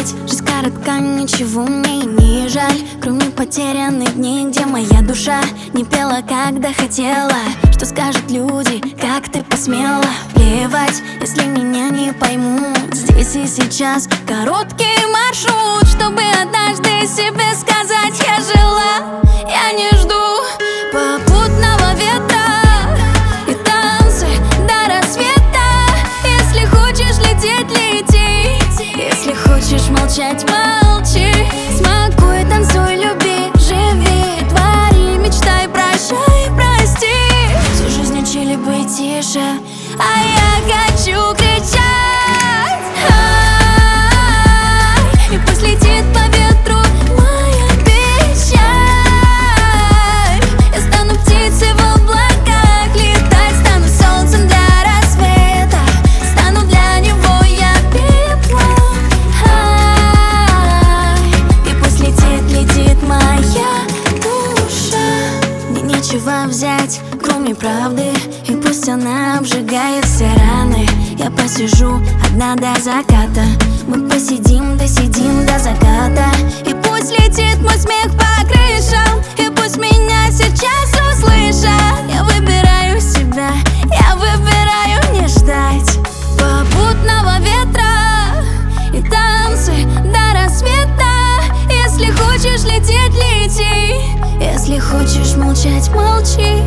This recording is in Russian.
плевать, жизнь коротка, ничего мне и не жаль. Кроме потерянных дней, где моя душа не пела, когда хотела. Что скажут люди, как ты посмела? Плевать, если меня не поймут. Здесь и сейчас короткий маршрут, чтобы однажды себе сказать: я жила, я не жду попутного ветра и танцы до рассвета. Если хочешь лететь, лети, если хочешь молчать, молчи. Смакуй, танцуй, люби, живи, твори, мечтай, прощай, прости. Всю жизнь учили быть тише, а я хочу кричать. И пусть летит по ветру моя печаль. Я стану птицей в облаках летать, стану солнцем для рассвета, стану для него я пеплом. И пусть летит моя душа. Мне нечего взять, кроме правды, и пусть она обжигает все раны. Я посижу одна до заката, мы посидим, досидим до заката. И пусть летит мой смех по крышам, и пусть меня сейчас услышат. Я выбираю себя, я выбираю не ждать попутного ветра и танцы до рассвета. Если хочешь лететь, лети, если хочешь молчать, молчи.